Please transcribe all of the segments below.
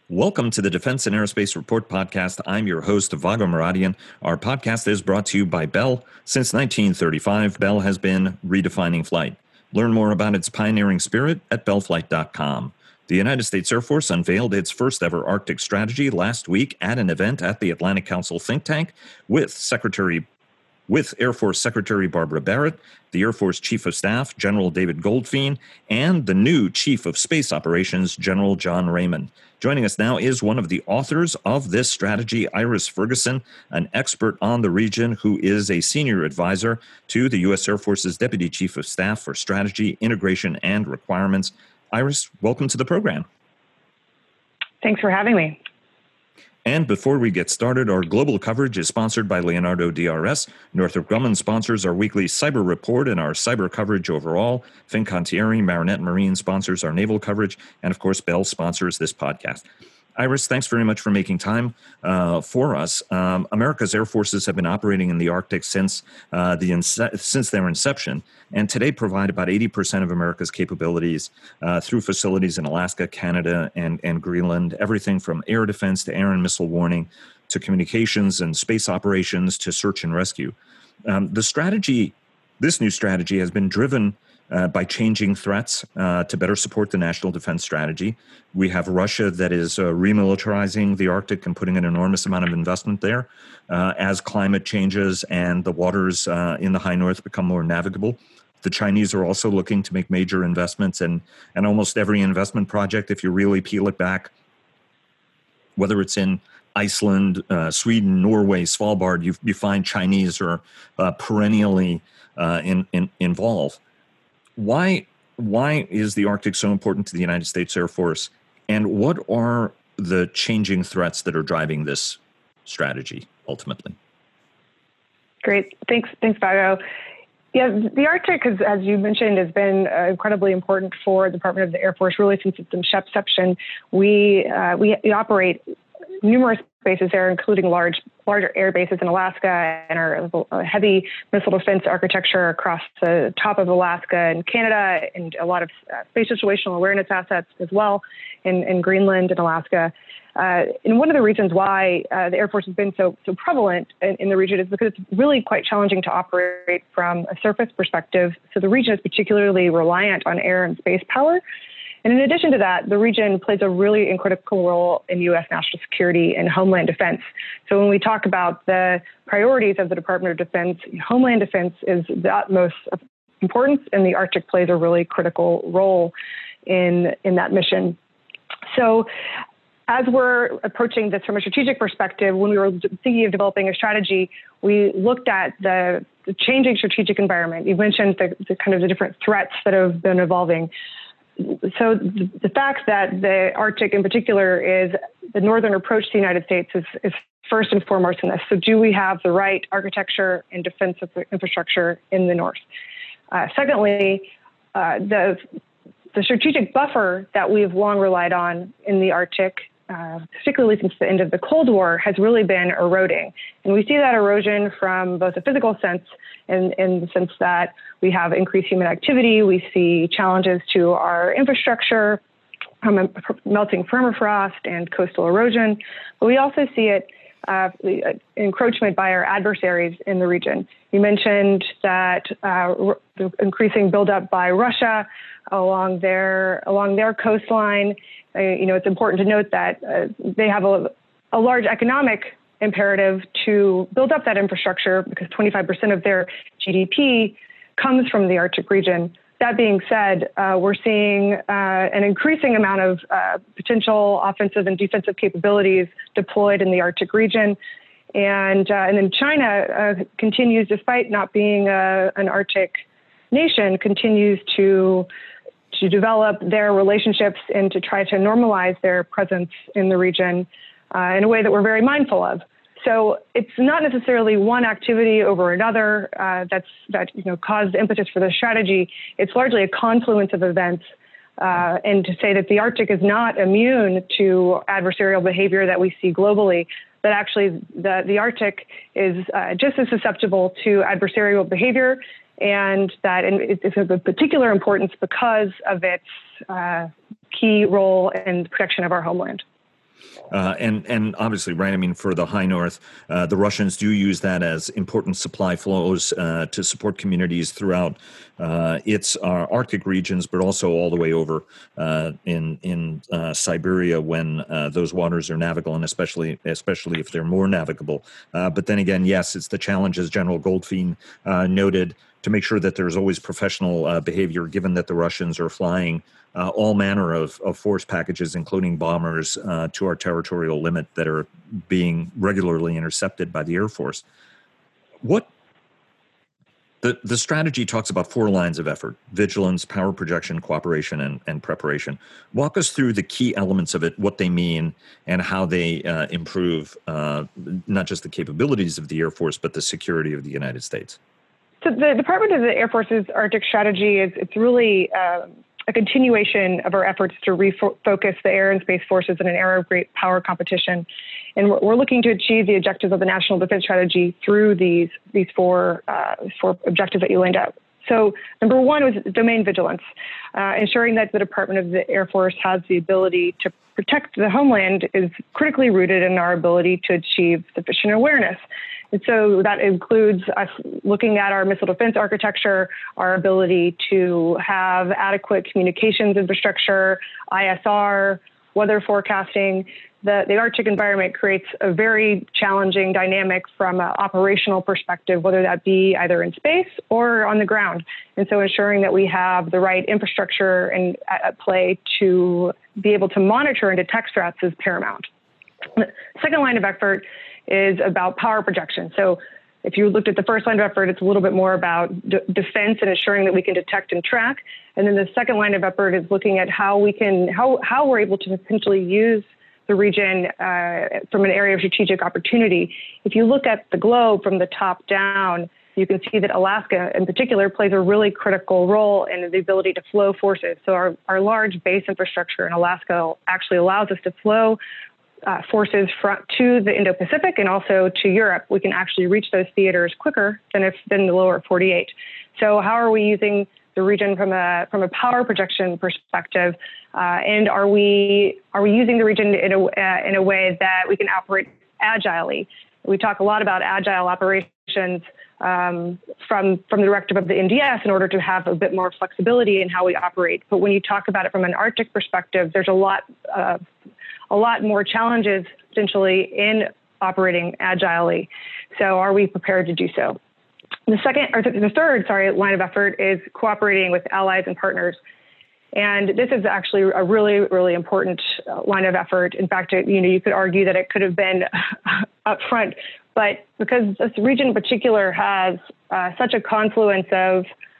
Welcome to the Defense and Aerospace Report podcast. I'm your host, Vago Muradian. Our podcast is brought to you by Bell. Since 1935, Bell has been redefining flight. Learn more about its pioneering spirit at bellflight.com. The United States Air Force unveiled its first ever Arctic strategy last week at an event at the Atlantic Council think tank with Air Force Secretary Barbara Barrett, the Air Force Chief of Staff, General David Goldfein, and the new Chief of Space Operations, General John Raymond. Joining us now is one of the authors of this strategy, Iris Ferguson, an expert on the region who is a senior advisor to the U.S. Air Force's Deputy Chief of Staff for Strategy, Integration, and Requirements. Iris, welcome to the program. Thanks for having me. And before we get started, our global coverage is sponsored by Leonardo DRS. Northrop Grumman sponsors our weekly cyber report and our cyber coverage overall. Fincantieri, Marinette Marine sponsors our naval coverage. And of course, Bell sponsors this podcast. Iris, thanks very much for making time for us. America's air forces have been operating in the Arctic since their inception, and today provide about 80% of America's capabilities through facilities in Alaska, Canada, and Greenland. Everything from air defense to air and missile warning to communications and space operations to search and rescue. This new strategy has been driven by changing threats to better support the national defense strategy. We have Russia that is remilitarizing the Arctic and putting an enormous amount of investment there as climate changes and the waters in the high north become more navigable. The Chinese are also looking to make major investments, and almost every investment project, if you really peel it back, whether it's in Iceland, Sweden, Norway, Svalbard, you find Chinese are perennially involved. Why is the Arctic so important to the United States Air Force, and what are the changing threats that are driving this strategy ultimately? Great. Thanks, Vago. Yeah, the Arctic, as you mentioned, has been incredibly important for the Department of the Air Force really since its inception. We operate numerous bases there, including larger air bases in Alaska, and our heavy missile defense architecture across the top of Alaska and Canada, and a lot of space situational awareness assets as well in Greenland and Alaska. And one of the reasons why the Air Force has been so prevalent in the region is because it's really quite challenging to operate from a surface perspective. So the region is particularly reliant on air and space power. And in addition to that, the region plays a really critical role in U.S. national security and homeland defense. So when we talk about the priorities of the Department of Defense, homeland defense is the utmost importance, and the Arctic plays a really critical role in that mission. So as we're approaching this from a strategic perspective, when we were thinking of developing a strategy, we looked at the changing strategic environment. You mentioned the different threats that have been evolving. So the fact that the Arctic in particular is the northern approach to the United States is first and foremost in this. So do we have the right architecture and defense infrastructure in the north? Secondly, the strategic buffer that we've long relied on in the Arctic, particularly since the end of the Cold War, has really been eroding. And we see that erosion from both a physical sense, in the sense that we have increased human activity, we see challenges to our infrastructure, melting permafrost and coastal erosion, but we also see it encroachment by our adversaries in the region. You mentioned that the increasing buildup by Russia along their coastline. It's important to note that they have a large economic imperative to build up that infrastructure because 25% of their GDP comes from the Arctic region. That being said, we're seeing an increasing amount of potential offensive and defensive capabilities deployed in the Arctic region. And then China continues, despite not being an Arctic nation, continues to develop their relationships and to try to normalize their presence in the region in a way that we're very mindful of. So it's not necessarily one activity over another that caused the impetus for the strategy. It's largely a confluence of events. And to say that the Arctic is not immune to adversarial behavior that we see globally, that actually the Arctic is just as susceptible to adversarial behavior, and that it's of particular importance because of its key role in the protection of our homeland. And obviously, right, I mean, for the high north, the Russians do use that as important supply flows to support communities throughout its Arctic regions, but also all the way over in Siberia when those waters are navigable, and especially if they're more navigable. But then again, yes, it's the challenge, as General Goldfein noted, to make sure that there's always professional behavior, given that the Russians are flying all manner of force packages, including bombers, to our territorial limit that are being regularly intercepted by the Air Force. What the strategy talks about 4 lines of effort: vigilance, power projection, cooperation, and preparation. Walk us through the key elements of it, what they mean, and how they improve not just the capabilities of the Air Force, but the security of the United States. So the Department of the Air Force's Arctic strategy it's really a continuation of our efforts to refocus the air and space forces in an era of great power competition. And we're looking to achieve the objectives of the National Defense Strategy through these four objectives that you laid out. So number 1 was domain vigilance, ensuring that the Department of the Air Force has the ability to protect the homeland is critically rooted in our ability to achieve sufficient awareness. And so that includes us looking at our missile defense architecture, our ability to have adequate communications infrastructure, ISR, weather forecasting. The Arctic environment creates a very challenging dynamic from an operational perspective, whether that be either in space or on the ground. And so ensuring that we have the right infrastructure and at play to be able to monitor and detect threats is paramount. The second line of effort is about power projection. So if you looked at the first line of effort, it's a little bit more about defense and ensuring that we can detect and track. And then the second line of effort is looking at how we're able to potentially use the region from an area of strategic opportunity. If you look at the globe from the top down, you can see that Alaska in particular plays a really critical role in the ability to flow forces. So our large base infrastructure in Alaska actually allows us to flow forces to the Indo-Pacific and also to Europe. We can actually reach those theaters quicker than the lower 48. So how are we using the region from a power projection perspective? And are we using the region in a way that we can operate agilely? We talk a lot about agile operations from the directive of the NDS in order to have a bit more flexibility in how we operate. But when you talk about it from an Arctic perspective, there's a lot more challenges potentially in operating agilely. So are we prepared to do so? The third line of effort is cooperating with allies and partners. And this is actually a really, really important line of effort. In fact, you could argue that it could have been up front, but because this region in particular has such a confluence of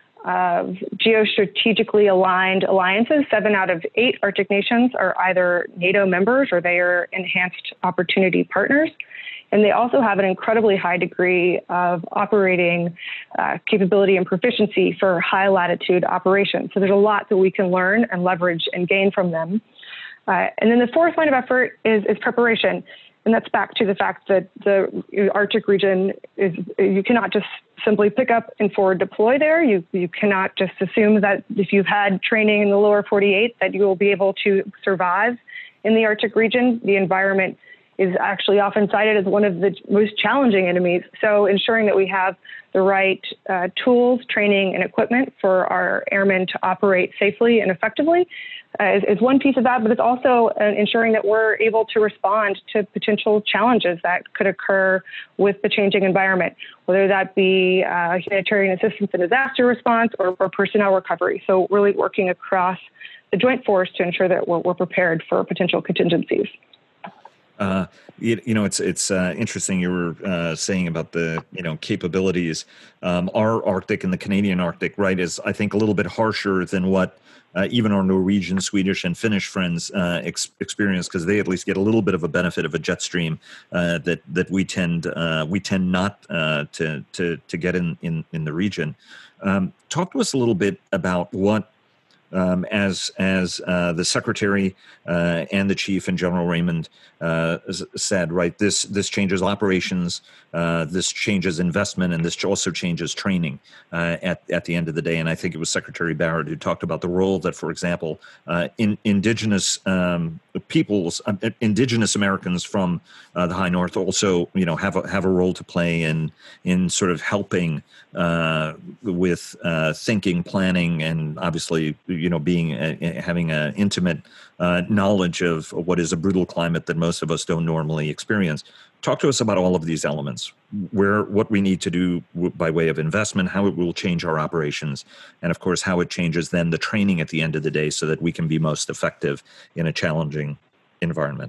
geostrategically aligned alliances, 7 out of 8 Arctic nations are either NATO members or they are enhanced opportunity partners. And they also have an incredibly high degree of operating capability and proficiency for high latitude operations. So there's a lot that we can learn and leverage and gain from them. And then the fourth line of effort is preparation. And that's back to the fact that the Arctic region you cannot just simply pick up and forward deploy there. You cannot just assume that if you've had training in the lower 48 that you will be able to survive in the Arctic region. The environment is actually often cited as one of the most challenging enemies. So ensuring that we have the right tools, training, and equipment for our airmen to operate safely and effectively is one piece of that, but it's also ensuring that we're able to respond to potential challenges that could occur with the changing environment, whether that be humanitarian assistance and disaster response or personnel recovery. So really working across the joint force to ensure that we're prepared for potential contingencies. It's interesting you were saying about the capabilities. Our Arctic and the Canadian Arctic, right, is I think a little bit harsher than what even our Norwegian, Swedish, and Finnish friends experience, because they at least get a little bit of a benefit of a jet stream that we tend not to get in the region. Talk to us a little bit about what. As the Secretary and the Chief and General Raymond said, right, this changes operations, this changes investment, and this also changes training at the end of the day. And I think it was Secretary Barrett who talked about the role that, for example, in indigenous peoples, indigenous Americans from the high north also, have a role to play in sort of helping with thinking, planning, and obviously, being having an intimate knowledge of what is a brutal climate that most of us don't normally experience. Talk to us about all of these elements, what we need to do by way of investment, how it will change our operations, and of course, how it changes then the training at the end of the day so that we can be most effective in a challenging environment.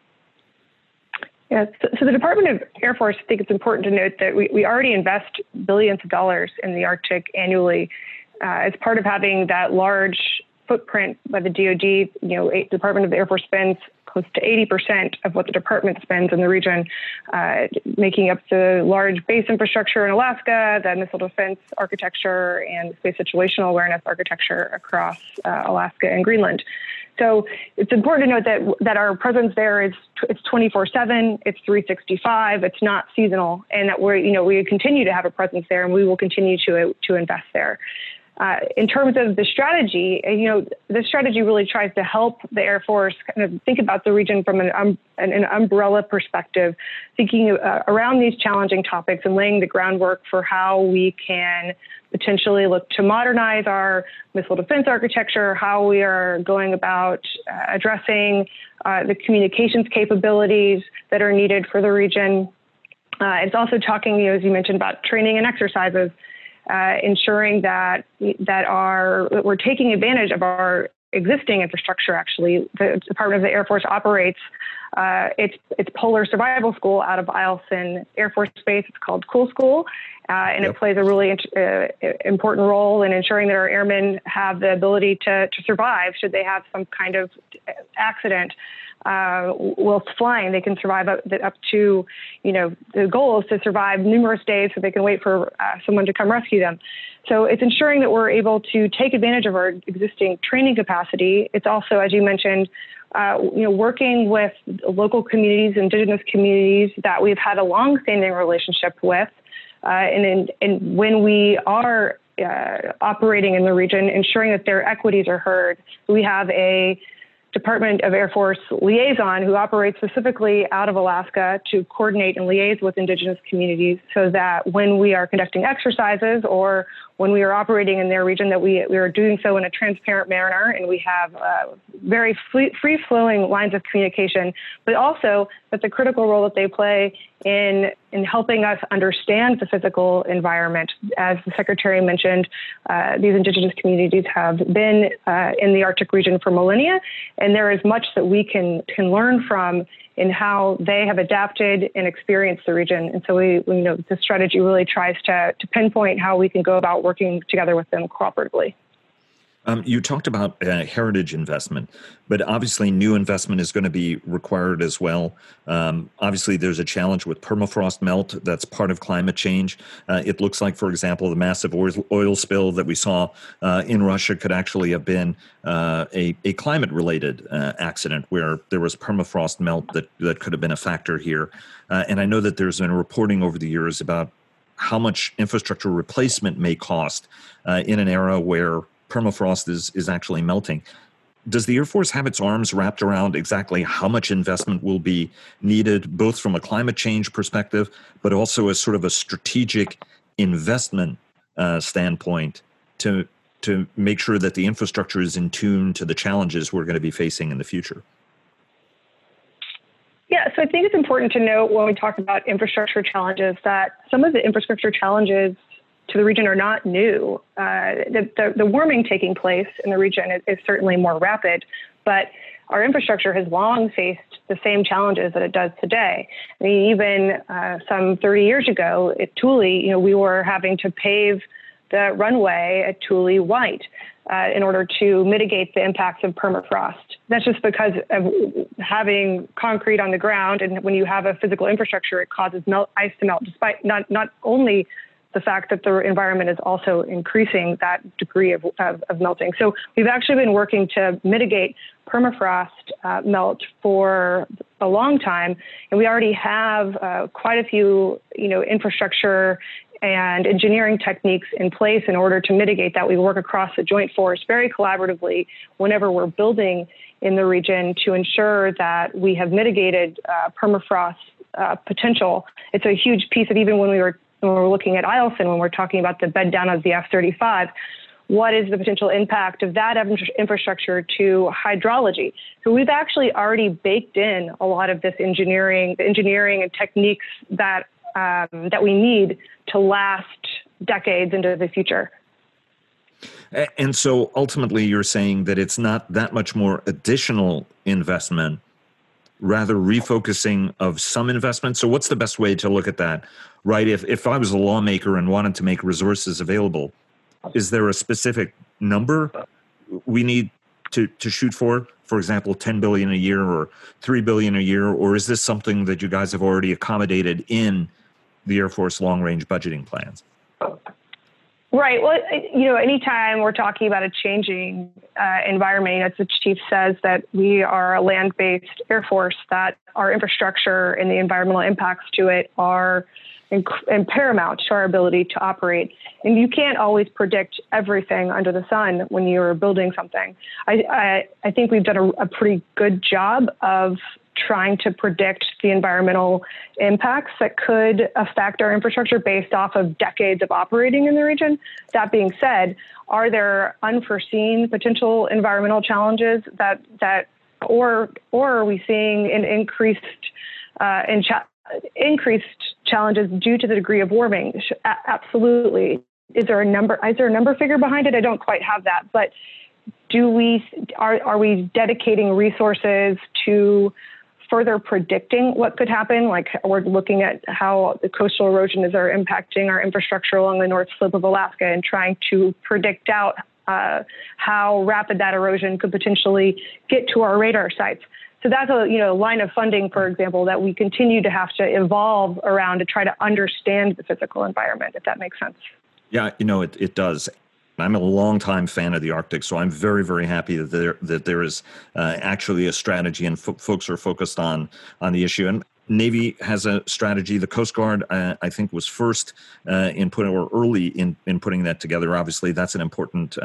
Yeah, so the Department of Air Force, I think it's important to note that we already invest billions of dollars in the Arctic annually as part of having that large footprint by the DoD. Department of the Air Force spends close to 80% of what the department spends in the region, making up the large base infrastructure in Alaska, the missile defense architecture, and space situational awareness architecture across Alaska and Greenland. So it's important to note that our presence there it's 24/7, it's 365, it's not seasonal, and that we continue to have a presence there, and we will continue to invest there. In terms of the strategy, this strategy really tries to help the Air Force kind of think about the region from an umbrella perspective, thinking around these challenging topics and laying the groundwork for how we can potentially look to modernize our missile defense architecture, how we are going about addressing the communications capabilities that are needed for the region. It's also talking, as you mentioned, about training and exercises. Ensuring that we're taking advantage of our existing infrastructure. Actually, the Department of the Air Force operates its Polar Survival School out of Eielson Air Force Base. It's called Cool School, and It plays a really important role in ensuring that our airmen have the ability to survive should they have some kind of accident. Whilst flying, they can survive up to, the goal is to survive numerous days so they can wait for someone to come rescue them. So it's ensuring that we're able to take advantage of our existing training capacity. It's also, as you mentioned, working with local communities, indigenous communities that we've had a long-standing relationship with. And when we are operating in the region, ensuring that their equities are heard. We have a Department of Air Force liaison who operates specifically out of Alaska to coordinate and liaise with indigenous communities so that when we are conducting exercises or when we are operating in their region, that we are doing so in a transparent manner, and we have very free-flowing lines of communication, but also that the critical role that they play in helping us understand the physical environment. As the Secretary mentioned, these indigenous communities have been in the Arctic region for millennia, and there is much that we can learn from in how they have adapted and experienced the region. And so the strategy really tries to pinpoint how we can go about working together with them cooperatively. You talked about heritage investment, but obviously new investment is going to be required as well. Obviously, there's a challenge with permafrost melt that's part of climate change. It looks like, for example, the massive oil spill that we saw in Russia could actually have been a climate-related accident where there was permafrost melt that could have been a factor here. And I know that there's been reporting over the years about how much infrastructure replacement may cost in an era where permafrost is actually melting. Does the Air Force have its arms wrapped around exactly how much investment will be needed, both from a climate change perspective, but also as sort of a strategic investment standpoint to make sure that the infrastructure is in tune to the challenges we're going to be facing in the future? Yeah, so I think it's important to note when we talk about infrastructure challenges that some of the infrastructure challenges to the region are not new. The warming taking place in the region is certainly more rapid, but our infrastructure has long faced the same challenges that it does today. I mean, even some 30 years ago at Thule, we were having to pave the runway at Thule white in order to mitigate the impacts of permafrost. That's just because of having concrete on the ground, and when you have a physical infrastructure, it causes ice to melt, despite not only the fact that the environment is also increasing that degree of melting. So we've actually been working to mitigate permafrost melt for a long time, and we already have quite a few, infrastructure and engineering techniques in place in order to mitigate that. We work across the Joint Force very collaboratively whenever we're building in the region to ensure that we have mitigated permafrost potential. It's a huge piece of even when we're looking at Eielson, when we're talking about the bed down of the F-35, what is the potential impact of that infrastructure to hydrology? So we've actually already baked in a lot of this engineering and techniques that we need to last decades into the future. And so ultimately you're saying that it's not that much more additional investment, rather refocusing of some investment. So what's the best way to look at that, right? If I was a lawmaker and wanted to make resources available, is there a specific number we need to shoot for example, 10 billion a year or 3 billion a year? Or is this something that you guys have already accommodated in the Air Force long-range budgeting plans? Right. Well, anytime we're talking about a changing environment, as the chief says, that we are a land-based Air Force, that our infrastructure and the environmental impacts to it are paramount to our ability to operate. And you can't always predict everything under the sun when you're building something. I think we've done a pretty good job of trying to predict the environmental impacts that could affect our infrastructure based off of decades of operating in the region. That being said, are there unforeseen potential environmental challenges or are we seeing an increased challenges due to the degree of warming? Absolutely. Is there a number figure behind it? I don't quite have that, but are we dedicating resources to further predicting what could happen? Like we're looking at how the coastal erosion is impacting our infrastructure along the North Slope of Alaska and trying to predict out how rapid that erosion could potentially get to our radar sites. So that's a line of funding, for example, that we continue to have to evolve around to try to understand the physical environment, if that makes sense. Yeah, it does. I'm a longtime fan of the Arctic, so I'm very, very happy that there is actually a strategy and folks are focused on the issue. And Navy has a strategy. The Coast Guard, I think, was first early in putting that together. Obviously, that's an important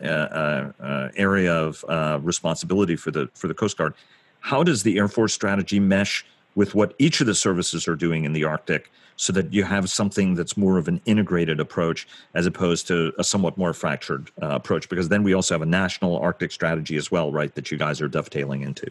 area of responsibility for the Coast Guard. How does the Air Force strategy mesh with what each of the services are doing in the Arctic so that you have something that's more of an integrated approach as opposed to a somewhat more fractured approach? Because then we also have a national Arctic strategy as well, right, that you guys are dovetailing into.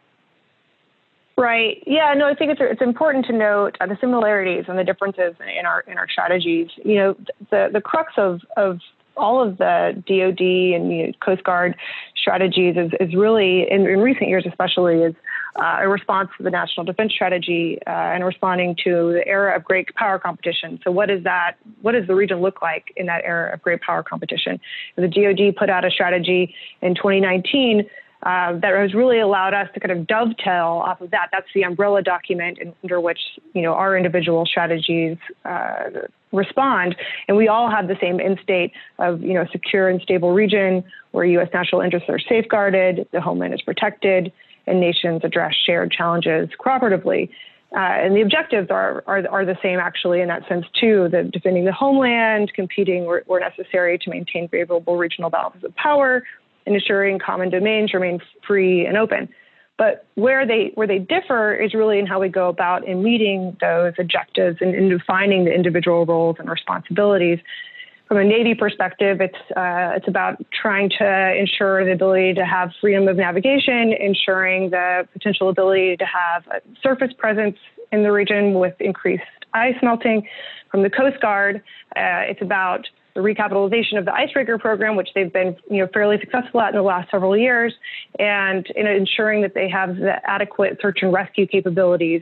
Right. Yeah, no, I think it's important to note the similarities and the differences in our strategies. The crux of all of the DoD and Coast Guard strategies is really, in recent years especially, is a response to the National Defense Strategy and responding to the era of great power competition. So what does the region look like in that era of great power competition? The DoD put out a strategy in 2019 that has really allowed us to kind of dovetail off of that. That's the umbrella document under which our individual strategies respond, and we all have the same end state of a secure and stable region where U.S. national interests are safeguarded, the homeland is protected, and nations address shared challenges cooperatively. And the objectives are the same actually in that sense too. The defending the homeland, competing where necessary to maintain favorable regional balances of power, and ensuring common domains remain free and open. But where they differ is really in how we go about in meeting those objectives and in defining the individual roles and responsibilities. From a Navy perspective, it's about trying to ensure the ability to have freedom of navigation, ensuring the potential ability to have a surface presence in the region with increased ice melting. From the Coast Guard, it's about the recapitalization of the icebreaker program, which they've been fairly successful at in the last several years, and in ensuring that they have the adequate search and rescue capabilities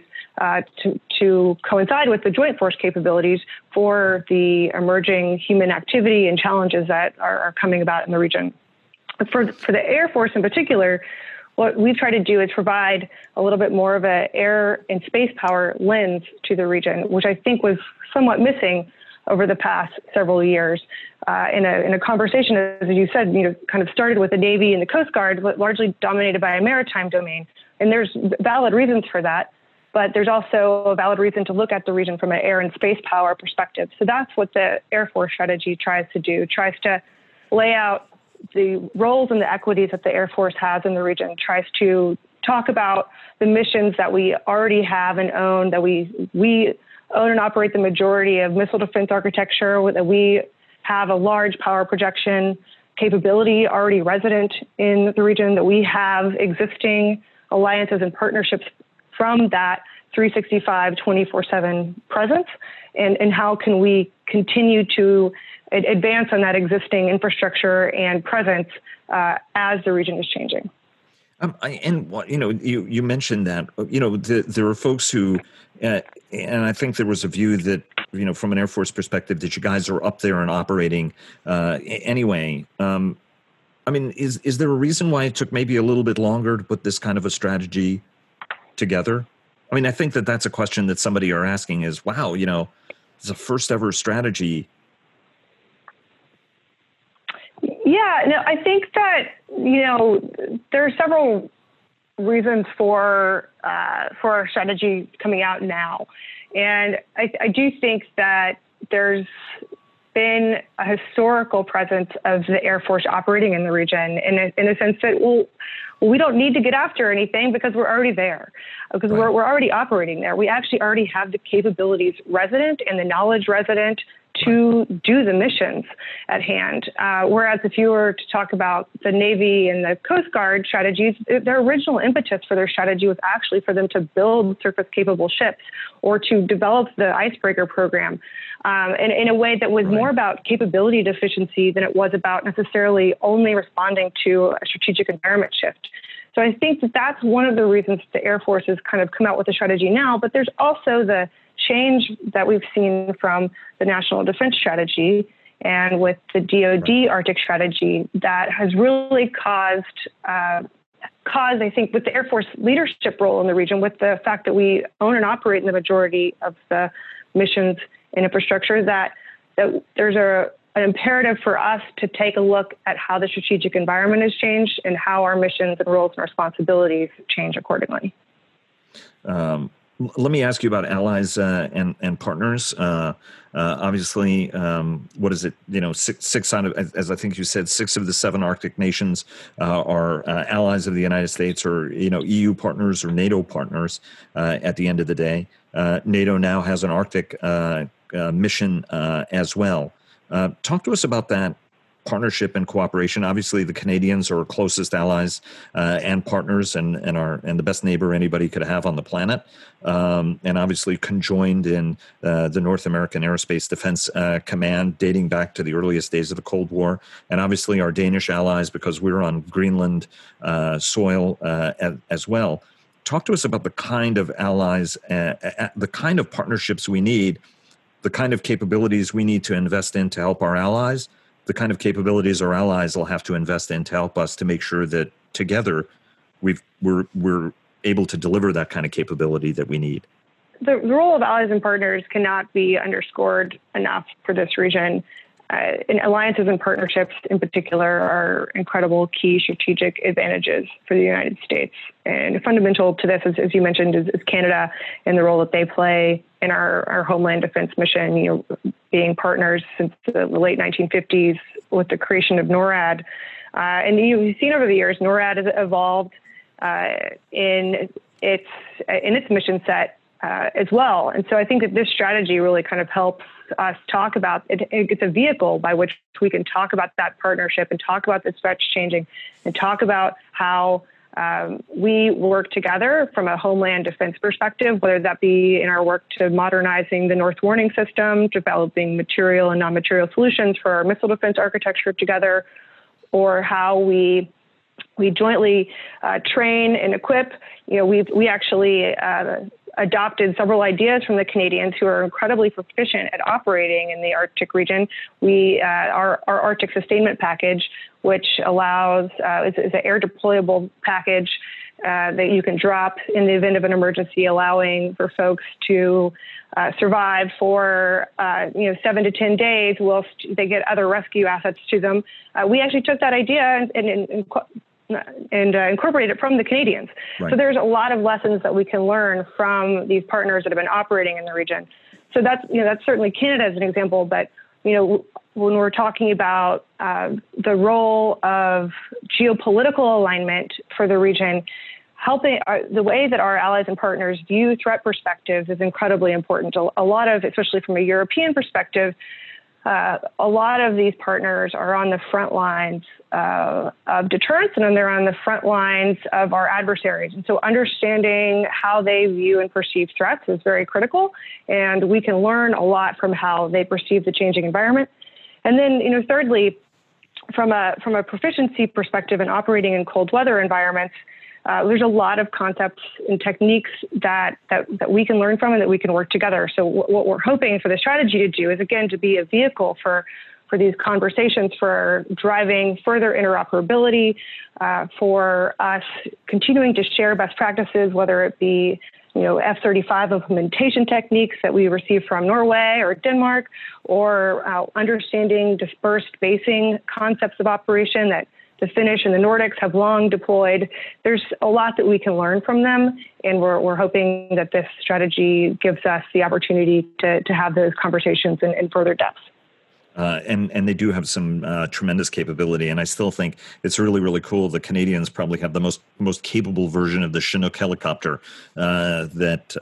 to coincide with the Joint Force capabilities for the emerging human activity and challenges that are coming about in the region. For the Air Force in particular, what we've tried to do is provide a little bit more of an air and space power lens to the region, which I think was somewhat missing over the past several years. In a conversation, as you said, kind of started with the Navy and the Coast Guard, but largely dominated by a maritime domain. And there's valid reasons for that. but there's also a valid reason to look at the region from an air and space power perspective. So that's what the Air Force strategy tries to do, tries to lay out the roles and the equities that the Air Force has in the region, tries to talk about the missions that we already have and own, that we own and operate the majority of missile defense architecture, that we have a large power projection capability already resident in the region, that we have existing alliances and partnerships from that 365, 24/7 presence, and how can we continue to advance on that existing infrastructure and presence as the region is changing. You mentioned that, there are folks who, and I think there was a view that, from an Air Force perspective, that you guys are up there and operating anyway. Is there a reason why it took maybe a little bit longer to put this kind of a strategy together? I think that that's a question that somebody are asking is, wow, it's a first ever strategy. Yeah, no, I think that, there are several reasons for our strategy coming out now. And I do think that there's been a historical presence of the Air Force operating in the region in a sense that, we don't need to get after anything because we're already there, because we're already operating there. We actually already have the capabilities resident and the knowledge resident to do the missions at hand. Whereas if you were to talk about the Navy and the Coast Guard strategies, their original impetus for their strategy was actually for them to build surface-capable ships or to develop the icebreaker program in a way that was more about capability deficiency than it was about necessarily only responding to a strategic environment shift. So I think that that's one of the reasons the Air Force has kind of come out with a strategy now, but there's also the change that we've seen from the National Defense Strategy and with the DoD Arctic Strategy that has really caused, I think, with the Air Force leadership role in the region, with the fact that we own and operate in the majority of the missions and infrastructure, that there's an imperative for us to take a look at how the strategic environment has changed and how our missions and roles and responsibilities change accordingly. Let me ask you about allies and partners. Obviously, what is it? Six out of, as I think you said, 6 of the 7 Arctic nations are allies of the United States, or EU partners or NATO partners. At the end of the day, NATO now has an Arctic mission as well. Talk to us about that partnership and cooperation. Obviously, the Canadians are our closest allies and partners, and the best neighbor anybody could have on the planet. And obviously conjoined in the North American Aerospace Defense Command, dating back to the earliest days of the Cold War. And obviously our Danish allies, because we're on Greenland soil as well. Talk to us about the kind of allies, the kind of partnerships we need, the kind of capabilities we need to invest in to help our allies, the kind of capabilities our allies will have to invest in to help us to make sure that together we're able to deliver that kind of capability that we need. The role of allies and partners cannot be underscored enough for this region. And alliances and partnerships in particular are incredible key strategic advantages for the United States. And fundamental to this, as you mentioned, is Canada and the role that they play in our homeland defense mission, being partners since the late 1950s with the creation of NORAD. And you've seen over the years, NORAD has evolved in its mission set as well. And so I think that this strategy really kind of helps us talk about it. It's a vehicle by which we can talk about that partnership and talk about the threats changing and talk about how we work together from a homeland defense perspective, whether that be in our work to modernizing the North Warning System, developing material and non-material solutions for our missile defense architecture together, or how we jointly train and equip. We actually adopted several ideas from the Canadians, who are incredibly proficient at operating in the Arctic region. Our Arctic sustainment package, which allows is an air deployable package that you can drop in the event of an emergency, allowing for folks to survive for 7 to 10 days whilst they get other rescue assets to them. We actually took that idea and and incorporate it from the Canadians. Right. So there's a lot of lessons that we can learn from these partners that have been operating in the region. So that's certainly Canada as an example, but when we're talking about the role of geopolitical alignment for the region, helping the way that our allies and partners view threat perspectives is incredibly important. A lot of, especially from a European perspective, a lot of these partners are on the front lines of deterrence, and then they're on the front lines of our adversaries. And so understanding how they view and perceive threats is very critical, and we can learn a lot from how they perceive the changing environment. And then, thirdly, from a proficiency perspective in operating in cold weather environments, there's a lot of concepts and techniques that we can learn from and that we can work together. So what we're hoping for the strategy to do is, again, to be a vehicle for these conversations, for driving further interoperability, for us continuing to share best practices, whether it be F-35 implementation techniques that we receive from Norway or Denmark, or understanding dispersed basing concepts of operation that the Finnish and the Nordics have long deployed. There's a lot that we can learn from them, and we're hoping that this strategy gives us the opportunity to have those conversations in further depth. And they do have some tremendous capability, and I still think it's really, really cool. The Canadians probably have the most capable version of the Chinook helicopter that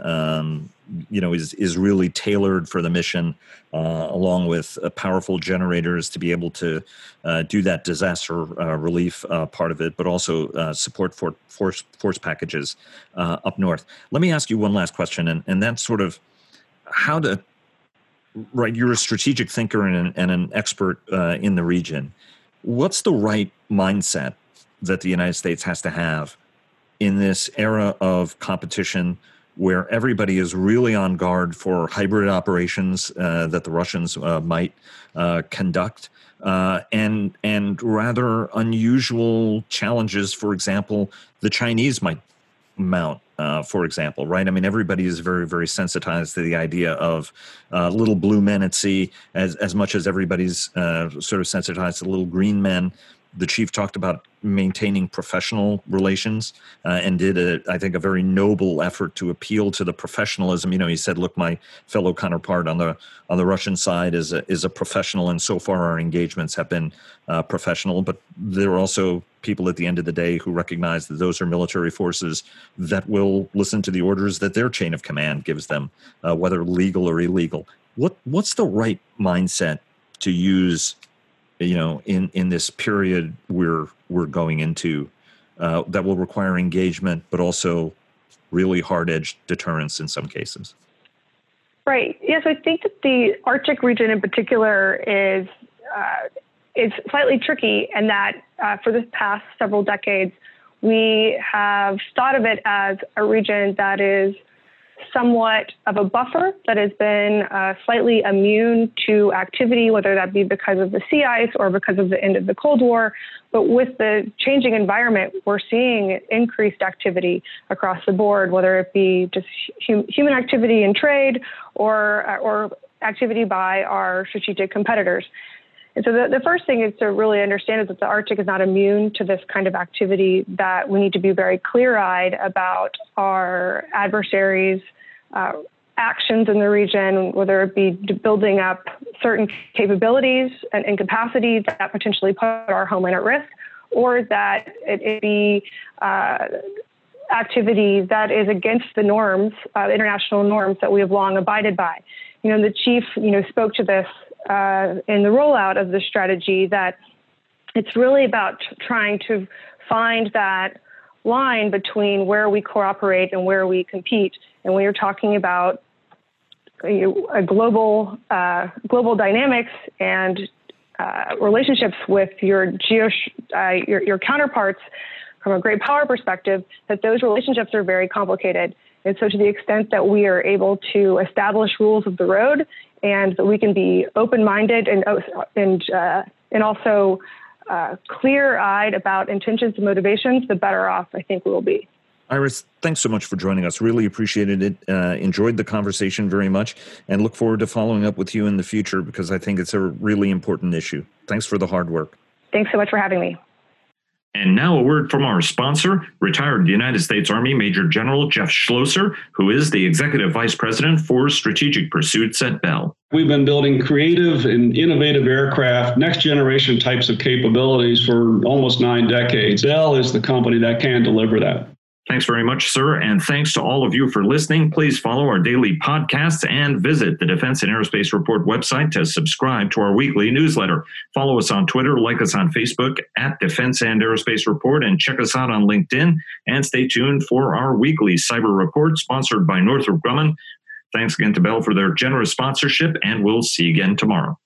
is really tailored for the mission, along with powerful generators to be able to do that disaster relief part of it, but also support for force packages up north. Let me ask you one last question, and that's sort of how to. Right, you're a strategic thinker and an expert in the region. What's the right mindset that the United States has to have in this era of competition where everybody is really on guard for hybrid operations that the Russians might conduct and rather unusual challenges, for example, the Chinese might mount? For example, right? I mean, everybody is very, very sensitized to the idea of little blue men at sea as much as everybody's sort of sensitized to little green men. The chief talked about maintaining professional relations and did, I think, a very noble effort to appeal to the professionalism. He said, look, my fellow counterpart on the Russian side is a professional, and so far our engagements have been professional. But there are also people at the end of the day who recognize that those are military forces that will listen to the orders that their chain of command gives them, whether legal or illegal. What's the right mindset to use in this period we're going into that will require engagement, but also really hard-edged deterrence in some cases? Right. Yes, I think that the Arctic region in particular is slightly tricky, and that for the past several decades, we have thought of it as a region that is somewhat of a buffer that has been slightly immune to activity, whether that be because of the sea ice or because of the end of the Cold War. But with the changing environment, we're seeing increased activity across the board, whether it be just human activity in trade or activity by our strategic competitors. And so the first thing is to really understand is that the Arctic is not immune to this kind of activity, that we need to be very clear-eyed about our adversaries' actions in the region, whether it be building up certain capabilities and capacities that potentially put our homeland at risk, or that it be activity that is against the norms, international norms that we have long abided by. The chief, spoke to this in the rollout of the strategy, that it's really about trying to find that line between where we cooperate and where we compete. And when you're talking about a global dynamics and relationships with your counterparts from a great power perspective, that those relationships are very complicated. And so to the extent that we are able to establish rules of the road, and that we can be open-minded and also clear-eyed about intentions and motivations, the better off I think we will be. Iris, thanks so much for joining us. Really appreciated it. Enjoyed the conversation very much, and look forward to following up with you in the future, because I think it's a really important issue. Thanks for the hard work. Thanks so much for having me. And now a word from our sponsor, retired United States Army Major General Jeff Schlosser, who is the Executive Vice President for Strategic Pursuits at Bell. We've been building creative and innovative aircraft, next generation types of capabilities for almost 9 decades. Bell is the company that can deliver that. Thanks very much, sir. And thanks to all of you for listening. Please follow our daily podcasts and visit the Defense and Aerospace Report website to subscribe to our weekly newsletter. Follow us on Twitter, like us on Facebook at Defense and Aerospace Report, and check us out on LinkedIn. And stay tuned for our weekly cyber report sponsored by Northrop Grumman. Thanks again to Bell for their generous sponsorship, and we'll see you again tomorrow.